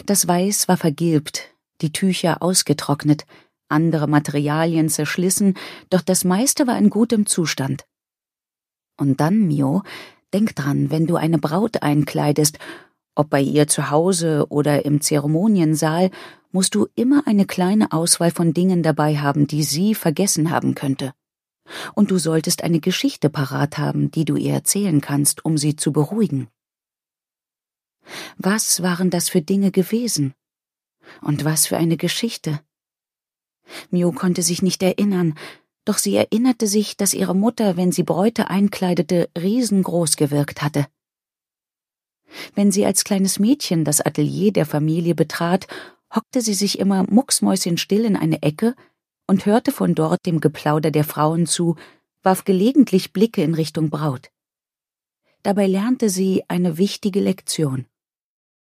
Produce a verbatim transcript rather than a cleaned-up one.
Das Weiß war vergilbt, die Tücher ausgetrocknet, andere Materialien zerschlissen, doch das meiste war in gutem Zustand. Und dann, Mio, denk dran, wenn du eine Braut einkleidest, ob bei ihr zu Hause oder im Zeremoniensaal, musst du immer eine kleine Auswahl von Dingen dabei haben, die sie vergessen haben könnte. Und du solltest eine Geschichte parat haben, die du ihr erzählen kannst, um sie zu beruhigen. Was waren das für Dinge gewesen? Und was für eine Geschichte? Mio konnte sich nicht erinnern, doch sie erinnerte sich, dass ihre Mutter, wenn sie Bräute einkleidete, riesengroß gewirkt hatte. Wenn sie als kleines Mädchen das Atelier der Familie betrat, hockte sie sich immer mucksmäuschenstill in eine Ecke und hörte von dort dem Geplauder der Frauen zu, warf gelegentlich Blicke in Richtung Braut. Dabei lernte sie eine wichtige Lektion.